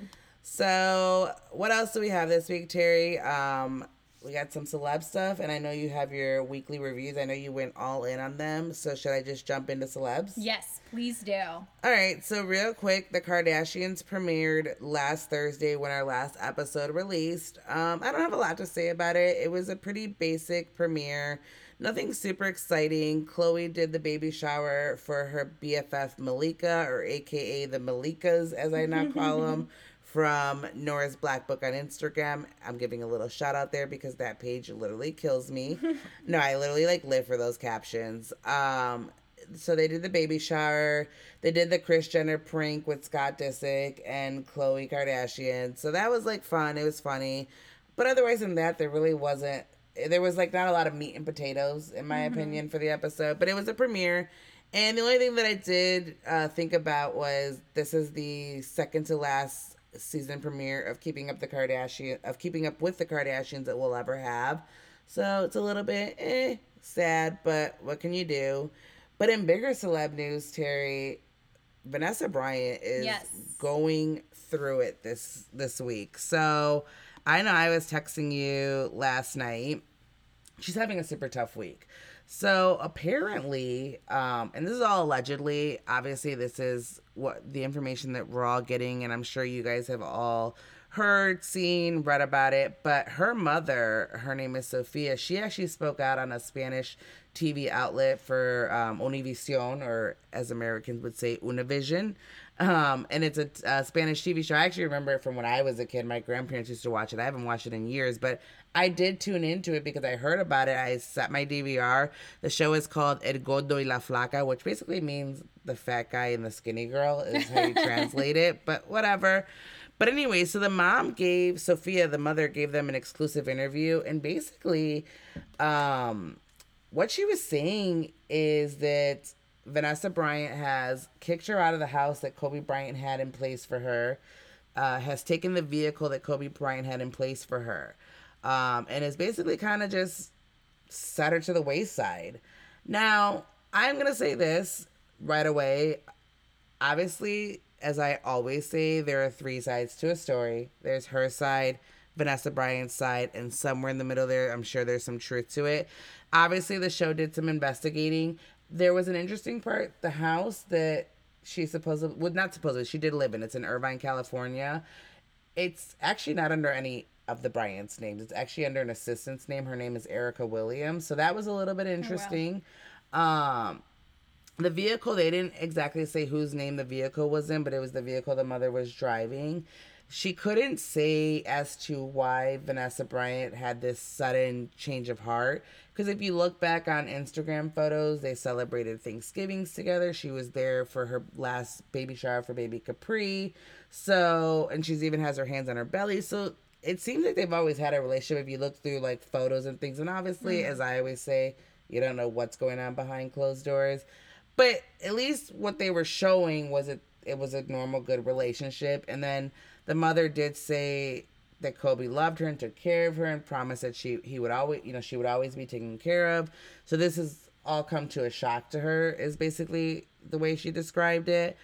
So what else do we have this week, Terry? Um, we got some celeb stuff, and I know you have your weekly reviews. I know you went all in on them. So should I just jump into celebs? Yes, please do. All right. So real quick, the Kardashians premiered last Thursday when our last episode released. Um, I don't have a lot to say about it. It was a pretty basic premiere. Nothing super exciting. Khloe did the baby shower for her B F F Malika, or A K A the Malikas, as I now call them. From Nora's Black Book on Instagram. I'm giving a little shout out there because that page literally kills me. No, I literally like live for those captions. Um, so they did the baby shower. They did the Kris Jenner prank with Scott Disick and Khloe Kardashian. So that was like fun. It was funny. But otherwise than that, there really wasn't, there was like not a lot of meat and potatoes in my mm-hmm. opinion for the episode. But it was a premiere. And the only thing that I did uh, think about was this is the second to last season premiere of Keeping Up the Kardashian of Keeping Up with the Kardashians that we'll ever have. So it's a little bit eh, sad, but what can you do? But in bigger celeb news, Terry, Vanessa Bryant is yes. going through it this this week. So I know I was texting you last night. She's having a super tough week. So apparently, um, and this is all allegedly, obviously this is what the information that we're all getting, and I'm sure you guys have all heard, seen, read about it, but her mother, her name is Sophia, she actually spoke out on a Spanish T V outlet for um, Univision, or as Americans would say, Univision. Um, and it's a, a Spanish T V show. I actually remember it from when I was a kid. My grandparents used to watch it. I haven't watched it in years, but I did tune into it because I heard about it. I set my D V R. The show is called El Gordo y la Flaca, which basically means the fat guy and the skinny girl is how you translate it, but whatever. But anyway, so the mom gave, Sophia, the mother, gave them an exclusive interview, and basically um, what she was saying is that Vanessa Bryant has kicked her out of the house that Kobe Bryant had in place for her, uh, has taken the vehicle that Kobe Bryant had in place for her, um, and has basically kind of just set her to the wayside. Now, I'm going to say this right away. Obviously, as I always say, there are three sides to a story. There's her side, Vanessa Bryant's side, and somewhere in the middle there, I'm sure there's some truth to it. Obviously, the show did some investigating. There was an interesting part. The house that she supposedly, well, not supposedly, she did live in. It's in Irvine, California. It's actually not under any of the Bryant's names. It's actually under an assistant's name. Her name is Erica Williams. So that was a little bit interesting. Oh, wow. Um, the vehicle, they didn't exactly say whose name the vehicle was in, but it was the vehicle the mother was driving. She couldn't say as to why Vanessa Bryant had this sudden change of heart. Because if you look back on Instagram photos, they celebrated Thanksgivings together. She was there for her last baby shower for baby Capri. So, and she's even has her hands on her belly. So it seems like they've always had a relationship if you look through like photos and things. And obviously, mm-hmm. as I always say, you don't know what's going on behind closed doors. But at least what they were showing was it, it was a normal, good relationship. And then the mother did say that Kobe loved her and took care of her and promised that she he would always, you know, she would always be taken care of. So this has all come to a shock to her, is basically the way she described it.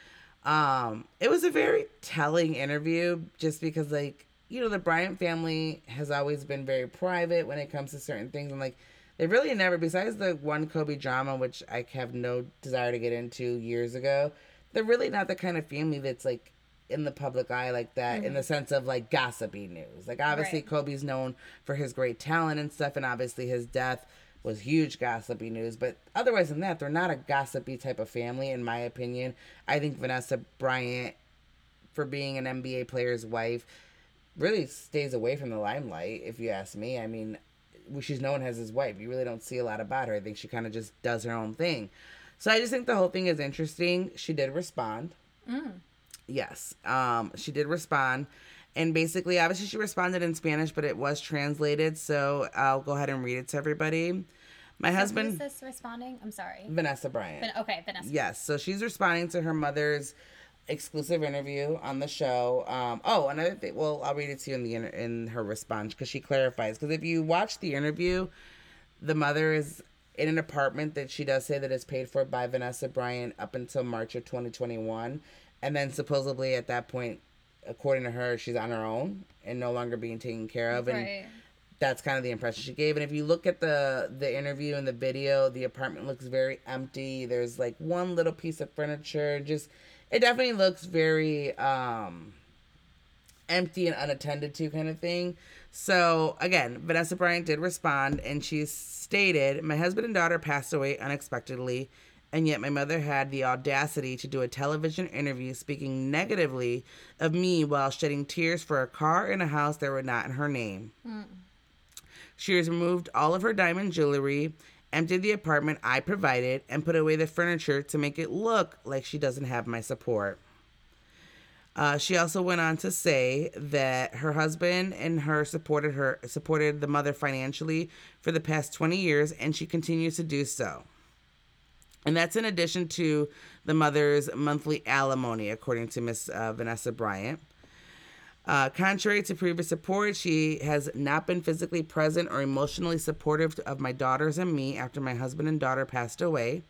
Um, it was a very telling interview just because, like, you know, the Bryant family has always been very private when it comes to certain things. And, like, they really never, besides the one Kobe drama, which I have no desire to get into years ago, they're really not the kind of family that's, like, in the public eye like that, mm-hmm. in the sense of like gossipy news. Like obviously right. Kobe's known for his great talent and stuff, and obviously his death was huge gossipy news, but otherwise than that, they're not a gossipy type of family, in my opinion. I think Vanessa Bryant, for being an N B A player's wife, really stays away from the limelight, if you ask me. I mean, she's known as his wife. You really don't see a lot about her. I think she kind of just does her own thing. So I just think the whole thing is interesting. She did respond. Mm. Yes, um, she did respond, and basically, obviously, she responded in Spanish, but it was translated, so I'll go ahead and read it to everybody. My so husband... Who's this responding? I'm sorry. Vanessa Bryant. Van- okay, Vanessa. Yes, so she's responding to her mother's exclusive interview on the show. Um, oh, another thing, well, I'll read it to you in, the inter- in her response, because she clarifies, because if you watch the interview, the mother is in an apartment that she does say that is paid for by Vanessa Bryant up until March of twenty twenty-one. And then supposedly at that point, according to her, she's on her own and no longer being taken care of. And right. that's kind of the impression she gave. And if you look at the, the interview and the video, the apartment looks very empty. There's like one little piece of furniture. Just, it definitely looks very um, empty and unattended to kind of thing. So again, Vanessa Bryant did respond, and she stated, "My husband and daughter passed away unexpectedly. And yet my mother had the audacity to do a television interview speaking negatively of me while shedding tears for a car and a house that were not in her name. Mm. She has removed all of her diamond jewelry, emptied the apartment I provided, and put away the furniture to make it look like she doesn't have my support." Uh, she also went on to say that her husband and her supported her supported the mother financially for the past twenty years, and she continues to do so. And that's in addition to the mother's monthly alimony, according to Miss uh, Vanessa Bryant. Uh, contrary to previous reports, she has not been physically present or emotionally supportive of my daughters and me after my husband and daughter passed away.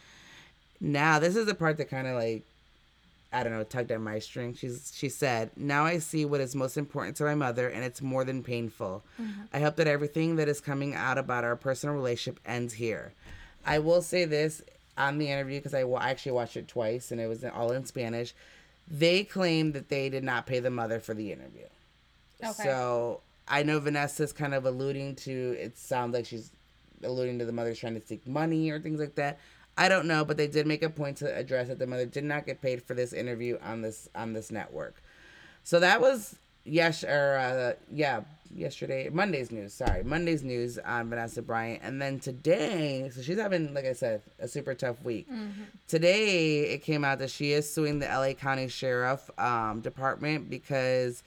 Now, this is the part that kind of like, I don't know, tugged at my string. She's, she said, "Now I see what is most important to my mother, and it's more than painful. Mm-hmm. I hope that everything that is coming out about our personal relationship ends here." I will say this on the interview, because I w- actually watched it twice, and it was all in Spanish. They claimed that they did not pay the mother for the interview. Okay. So I know Vanessa's kind of alluding to, it sounds like she's alluding to the mother trying to seek money or things like that. I don't know, but they did make a point to address that the mother did not get paid for this interview on this on this network. So that was yes or uh, yeah yesterday Monday's news. Sorry, Monday's news on Vanessa Bryant, and then today, so she's having, like I said, a super tough week. Mm-hmm. Today it came out that she is suing the L A County Sheriff um, Department because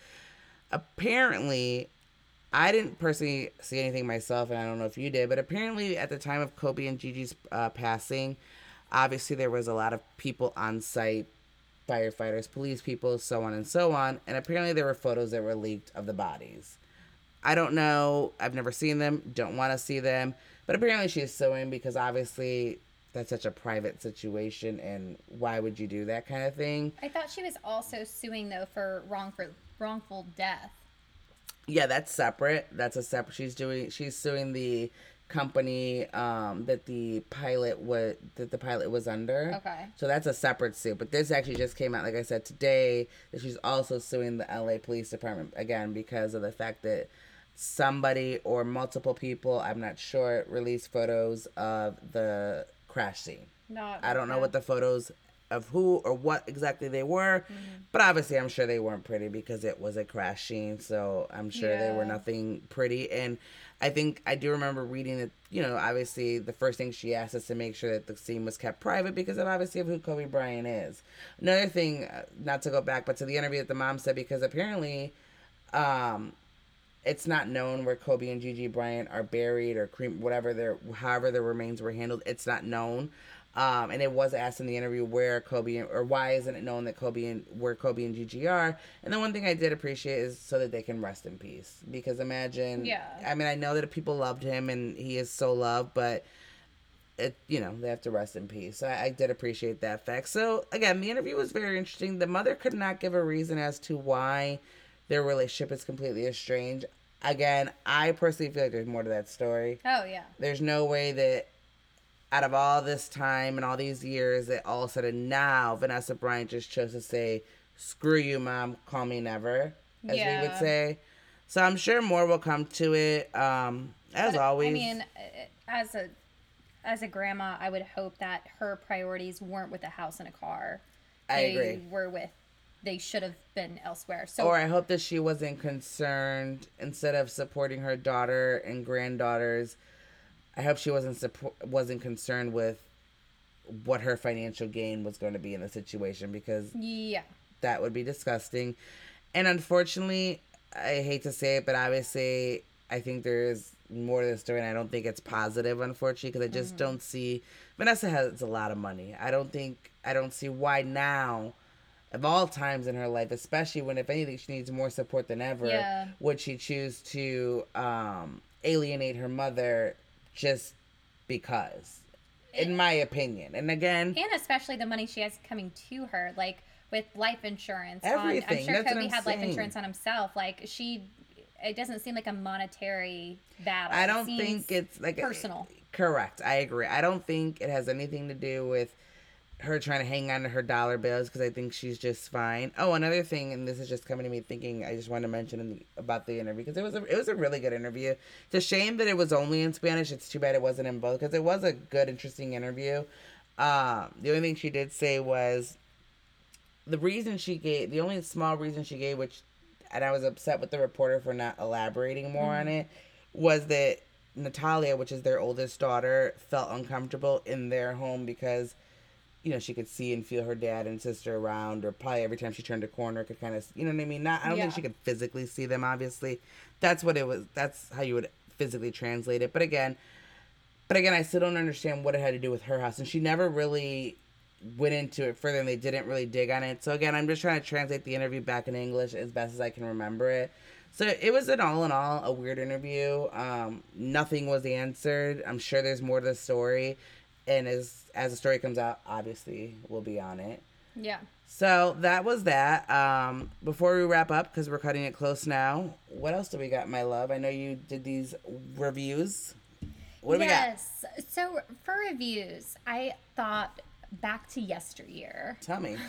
apparently, I didn't personally see anything myself, and I don't know if you did, but apparently at the time of Kobe and Gigi's uh, passing, obviously there was a lot of people on site, firefighters, police people, so on and so on, and apparently there were photos that were leaked of the bodies. I don't know, I've never seen them, don't want to see them, but apparently she is suing because obviously that's such a private situation, and why would you do that kind of thing? I thought she was also suing, though, for wrongful, wrongful death. Yeah, that's separate. That's a separate. She's doing. She's suing the company um, that the pilot was that the pilot was under. Okay. So that's a separate suit. But this actually just came out, like I said, today. That she's also suing the L A Police Department again because of the fact that somebody or multiple people, I'm not sure, released photos of the crash scene. Not. I don't know what the photos of who or what exactly they were. Mm-hmm. But obviously, I'm sure they weren't pretty because it was a crash scene. So I'm sure yeah. they were nothing pretty. And I think I do remember reading that, you know, obviously the first thing she asked us to make sure that the scene was kept private because of obviously of who Kobe Bryant is. Another thing, not to go back, but to the interview that the mom said, because apparently um, it's not known where Kobe and Gigi Bryant are buried or crem- whatever their, however their remains were handled. It's not known. Um, and it was asked in the interview where Kobe or why isn't it known that Kobe and where Kobe and Gigi are. And the one thing I did appreciate is so that they can rest in peace. Because imagine, yeah. I mean, I know that people loved him and he is so loved, but it, you know, they have to rest in peace. So I, I did appreciate that fact. So again, the interview was very interesting. The mother could not give a reason as to why their relationship is completely estranged. Again, I personally feel like there's more to that story. Oh yeah. There's no way that out of all this time and all these years that all of a sudden now Vanessa Bryant just chose to say, screw you, mom, call me never, as yeah. we would say. So I'm sure more will come to it. Um, as but, always. I mean, as a as a grandma, I would hope that her priorities weren't with a house and a car. I they agree. Were with, they should have been elsewhere. So, or I hope that she wasn't concerned, instead of supporting her daughter and granddaughters, I hope she wasn't support, wasn't concerned with what her financial gain was going to be in the situation, because yeah, that would be disgusting. And unfortunately, I hate to say it, but obviously I think there is more to the story, and I don't think it's positive, unfortunately, because I just mm-hmm. don't see Vanessa has a lot of money. I don't think I don't see why now, of all times in her life, especially when, if anything, she needs more support than ever, yeah. would she choose to um, alienate her mother just because, in my opinion. And again, and especially the money she has coming to her, like with life insurance. Everything. On, I'm sure That's Kobe I'm had saying. life insurance on himself. Like she, it doesn't seem like a monetary battle. I don't think it's like personal. A, correct. I agree. I don't think it has anything to do with her trying to hang on to her dollar bills, because I think she's just fine. Oh, another thing, and this is just coming to me thinking, I just wanted to mention in the, about the interview, because it was a, it was a really good interview. It's a shame that it was only in Spanish. It's too bad it wasn't in both, because it was a good, interesting interview. Um, the only thing she did say was the reason she gave, the only small reason she gave, which, and I was upset with the reporter for not elaborating more mm. on it, was that Natalia, which is their oldest daughter, felt uncomfortable in their home because, you know, she could see and feel her dad and sister around, or probably every time she turned a corner could kind of, you know what I mean? Not, I don't yeah. think she could physically see them, obviously. That's what it was. That's how you would physically translate it. But again, but again, I still don't understand what it had to do with her house. And she never really went into it further, and they didn't really dig on it. So again, I'm just trying to translate the interview back in English as best as I can remember it. So it was an all in all a weird interview. Um, nothing was answered. I'm sure there's more to the story. And as as the story comes out, obviously, we'll be on it. Yeah. So that was that. Um, before we wrap up, because we're cutting it close now, what else do we got, my love? I know you did these reviews. What do yes. we got? Yes. So for reviews, I thought back to yesteryear. Tell me.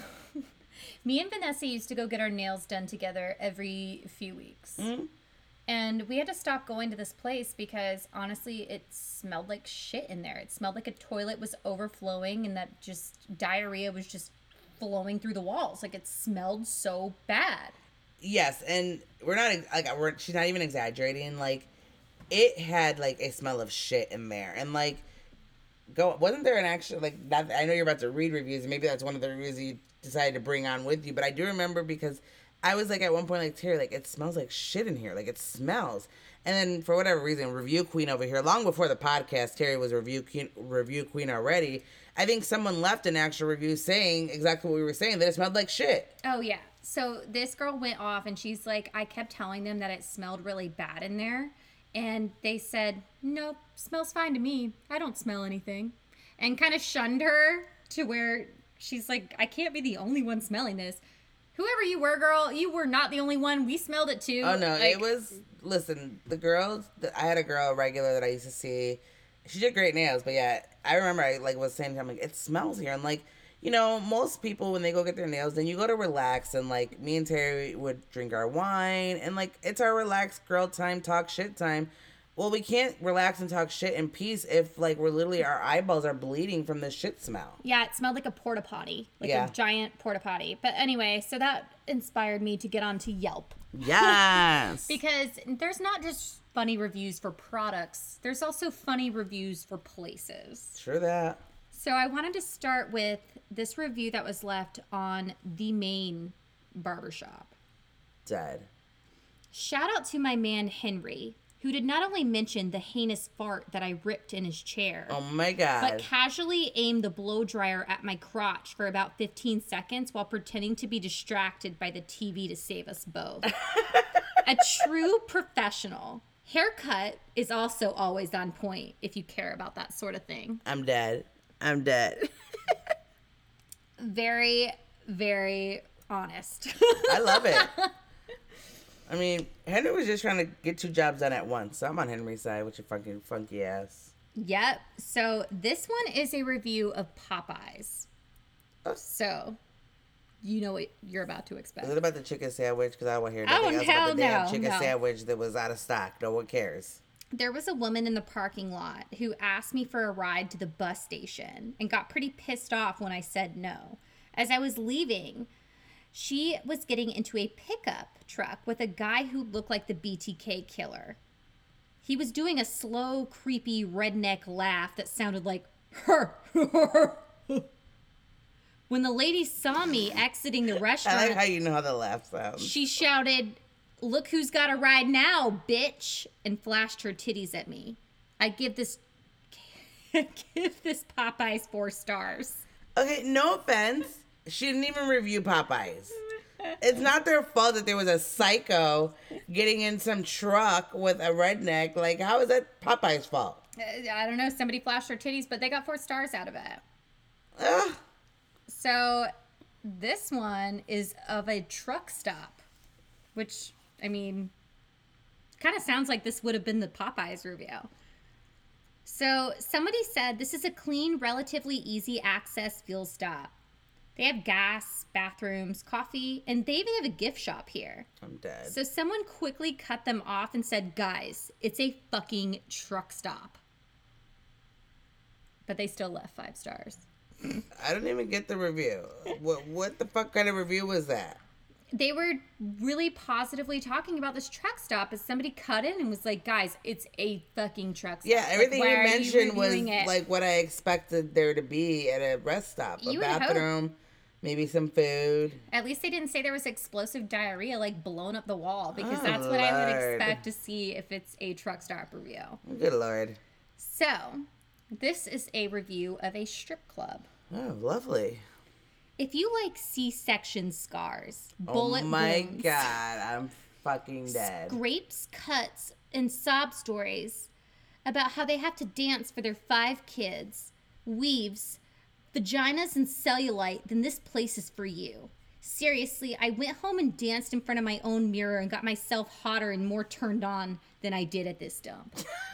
Me and Vanessa used to go get our nails done together every few weeks. Mm-hmm. And we had to stop going to this place because, honestly, it smelled like shit in there. It smelled like a toilet was overflowing, and that just diarrhea was just flowing through the walls. Like, it smelled so bad. Yes, and we're not, like, we're, she's not even exaggerating. Like, it had, like, a smell of shit in there. And, like, go, wasn't there an actual, like, that, I know you're about to read reviews, and maybe that's one of the reviews you decided to bring on with you, but I do remember because I was like, at one point, like, Terry, like, it smells like shit in here. Like, it smells. And then, for whatever reason, review queen over here, long before the podcast, Terry was review queen, review queen already. I think someone left an actual review saying exactly what we were saying, that it smelled like shit. Oh, yeah. So this girl went off, and she's like, I kept telling them that it smelled really bad in there. And they said, nope, smells fine to me. I don't smell anything. And kind of shunned her to where she's like, I can't be the only one smelling this. Whoever you were, girl, you were not the only one. We smelled it too. Oh, no. Like, it was, listen, the girls, I had a girl regular that I used to see. She did great nails, but yeah, I remember I like was saying to him, like, it smells here. And like, you know, most people, when they go get their nails, then you go to relax. And like, me and Terry would drink our wine. And like, it's our relaxed girl time, talk shit time. Well, we can't relax and talk shit in peace if, like, we're literally, our eyeballs are bleeding from the shit smell. Yeah, it smelled like a porta potty, like Yeah. a giant porta potty. But anyway, so that inspired me to get onto Yelp. Yes. Because there's not just funny reviews for products, there's also funny reviews for places. True that. So I wanted to start with this review that was left on the main barbershop. Dead. Shout out to my man Henry, who did not only mention the heinous fart that I ripped in his chair, Oh my god. but casually aimed the blow dryer at my crotch for about fifteen seconds while pretending to be distracted by the T V to save us both. A true professional. Haircut is also always on point if you care about that sort of thing. I'm dead. I'm dead. Very, very honest. I love it. I mean, Henry was just trying to get two jobs done at once. So I'm on Henry's side with your fucking funky ass. Yep. So this one is a review of Popeyes. Oh. So you know what you're about to expect. Is it about the chicken sandwich? Because I don't want to hear Oh, nothing else about hell the damn no, chicken no. sandwich that was out of stock. No one cares. There was a woman in the parking lot who asked me for a ride to the bus station and got pretty pissed off when I said no. As I was leaving, she was getting into a pickup truck with a guy who looked like the B T K killer. He was doing a slow, creepy redneck laugh that sounded like her. When the lady saw me exiting the I restaurant, like how you know how the laugh sounds. she shouted, "Look who's got a ride now, bitch," and flashed her titties at me. I give this give this Popeyes four stars. Okay, no offense. She didn't even review Popeyes. It's not their fault that there was a psycho getting in some truck with a redneck. Like, how is that Popeye's fault? Uh, I don't know. Somebody flashed their titties, but they got four stars out of it. Ugh. So this one is of a truck stop, which, I mean, kind of sounds like this would have been the Popeyes review. So somebody said this is a clean, relatively easy access fuel stop. They have gas, bathrooms, coffee, and they even have a gift shop here. I'm dead. So someone quickly cut them off and said, "Guys, it's a fucking truck stop." But they still left five stars. I don't even get the review. What what the fuck kind of review was that? They were really positively talking about this truck stop as somebody cut in and was like, "Guys, it's a fucking truck stop." Yeah, everything like, you why are mentioned was reviewing it? like what I expected there to be at a rest stop. A You would hope. bathroom, maybe some food. At least they didn't say there was explosive diarrhea like blown up the wall, because Oh, that's what I would Lord. expect to see if it's a truck stop review. Good Lord. So, this is a review of a strip club. Oh, lovely. If you like C-section scars, bullet oh my wounds, God, I'm fucking dead. scrapes, cuts, and sob stories about how they have to dance for their five kids, weaves, vaginas, and cellulite, then this place is for you. Seriously, I went home and danced in front of my own mirror and got myself hotter and more turned on than I did at this dump.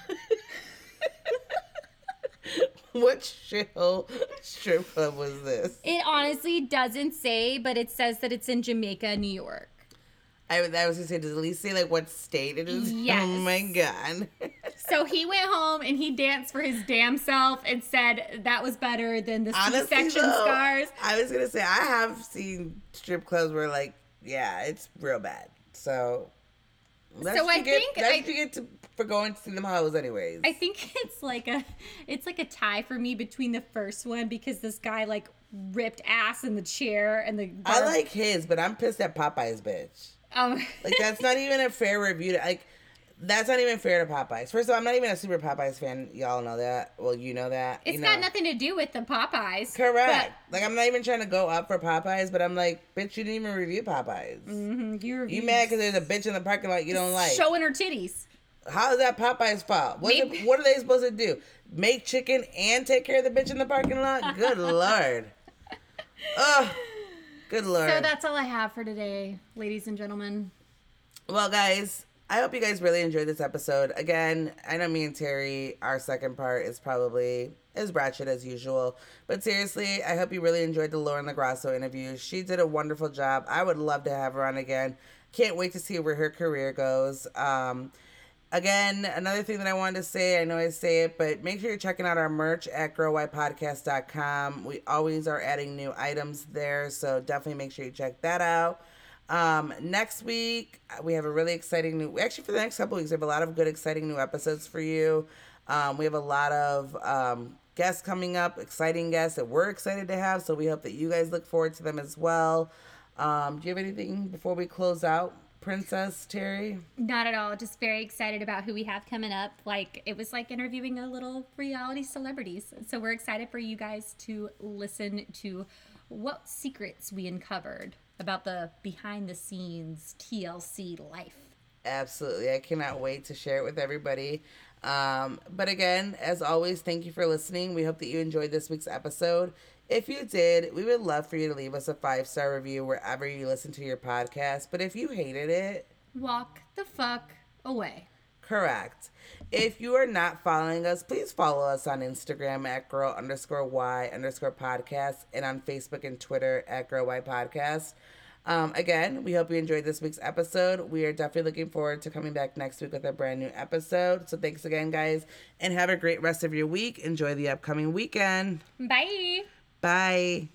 What shithole strip club was this? It honestly doesn't say, but it says that it's in Jamaica, New York. I, I was gonna say, does it at least say like what state it is? Yes. Oh my God. So he went home and he danced for his damn self and said that was better than the Honestly, C-section though, scars. I was gonna say I have seen strip clubs where like, yeah, it's real bad. So that's So what I you get, think that's I- what you get to, for going to see them hoes anyways. I think it's like a it's like a tie for me between the first one, because this guy like ripped ass in the chair and the I bar- like his, but I'm pissed at Popeye's bitch. um Like that's not even a fair review. To, like that's not even fair to Popeyes. First of all, I'm not even a super Popeyes fan. Y'all know that. Well, you know that. it's you know. got nothing to do with the Popeyes. Correct. Like I'm not even trying to go up for Popeyes, but I'm like, bitch, you didn't even review Popeyes. Mm-hmm, you You mad because there's a bitch in the parking lot you don't like? showing her titties. How is that Popeye's fault? What's Maybe- it, what are they supposed to do? Make chicken and take care of the bitch in the parking lot? Good Lord. Ugh. Good Lord. So that's all I have for today, ladies and gentlemen. Well, guys, I hope you guys really enjoyed this episode. Again, I know me and Terry, our second part is probably as ratchet as usual. But seriously, I hope you really enjoyed the Lauren LaGrasso interview. She did a wonderful job. I would love to have her on again. Can't wait to see where her career goes. Um, Again, another thing that I wanted to say, I know I say it, but make sure you're checking out our merch at girl why podcast dot com. We always are adding new items there, so definitely make sure you check that out. Um, next week, we have a really exciting new, actually for the next couple weeks, we have a lot of good, exciting new episodes for you. Um, we have a lot of um, guests coming up, exciting guests that we're excited to have, so we hope that you guys look forward to them as well. Um, do you have anything before we close out? Princess Terry? Not at all. Just very excited about who we have coming up. Like, it was like interviewing a little reality celebrities. So we're excited for you guys to listen to what secrets we uncovered about the behind the scenes T L C life. Absolutely. I cannot wait to share it with everybody. Um, but again, as always, thank you for listening. We hope that you enjoyed this week's episode. If you did, we would love for you to leave us a five-star review wherever you listen to your podcast. But if you hated it, walk the fuck away. Correct. If you are not following us, please follow us on Instagram at girl underscore y underscore podcast and on Facebook and Twitter at girl y podcast. Um, again, we hope you enjoyed this week's episode. We are definitely looking forward to coming back next week with a brand new episode. So thanks again, guys, and have a great rest of your week. Enjoy the upcoming weekend. Bye. Bye.